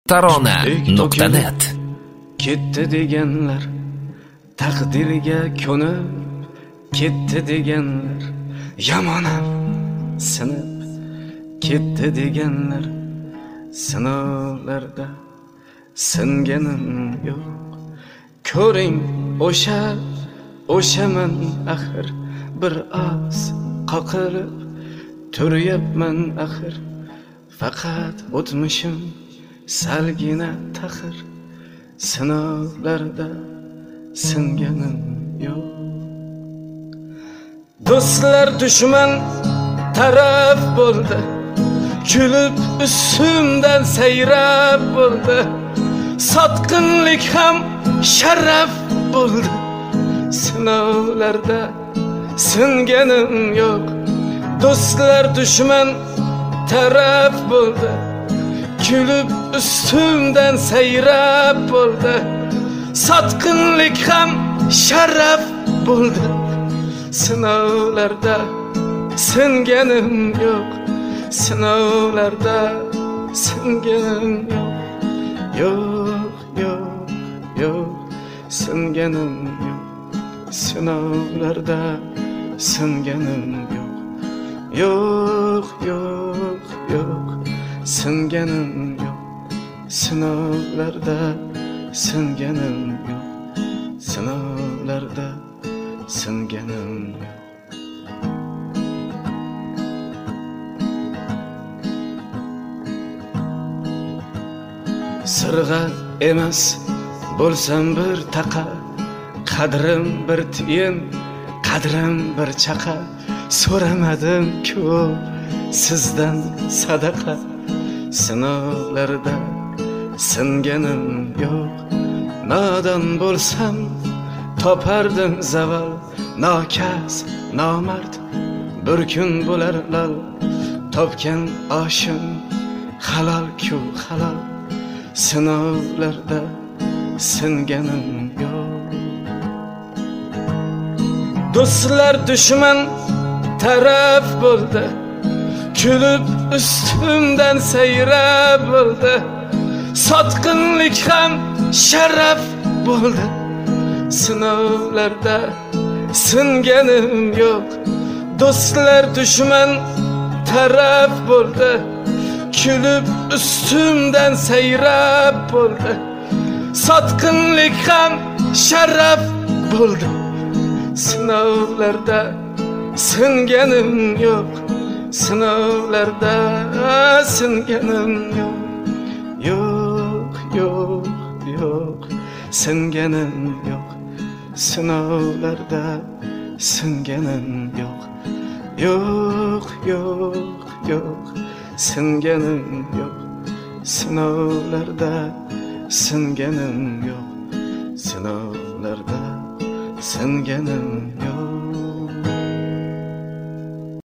tarona.net. Ketdi deganlar, taqdirga ko'nib, ketdi deganlar, yamonam sinib, ketdi deganlar, sinovlarda singanim yo'q. Ko'ring o'shaman axir, bir oz qoqilib turyapman axir, faqat o'tmishim salgina taxir, sinovlarda singanim yo'q. Do'stlar dushman taraf bo'ldi, kulib ustimdan sayrab bo'ldi, sotqinlik ham sharaf bo'ldi, sinovlarda singanim yo'q. Do'stlar dushman taraf bo'ldi, kulib ustimdan sayrab bo'ldi, sotqinlik ham sharaf bo'ldi, sinovlarda singanim yo'q. Sinovlarda singanim yo'q. Yo'q, singanim yo'q. Sinovlarda singanim yo'q. Yo'q, singanim yo'q. Sinovlarda singanim yo'q. Sinovlarda singanim yo'q. Sirg'a emas bo'lsam bir taqa, qadrim bir tiyin, qadrim bir chaqa, so'ramadim ko'p sizdan sadaqa, sinovlarda singanim yo'q. Nodon bo'lsam topardim zaval, nokas nomard bir kun bo'lar lol, topgan oshim halol-ku halol, sinovlarda singanim yo'q. Do'stlar dushman taraf bo'ldi, kulib ustimdan sayrab bo'ldi, sotqinlik ham sharaf bo'ldi, sinovlarda singanim yo'q. Do'stlar dushman taraf bo'ldi, kulib ustimdan sayrab bo'ldi, sotqinlik ham sharaf bo'ldi, sinovlarda singanim yo'q. Sinovlarda singanim yo'q. Yo'q, singanim yo'q. Sinovlarda singanim yo'q. Yo'q, singanim yo'q. Sinovlarda singanim yo'q. Sinovlarda singanim yo'q.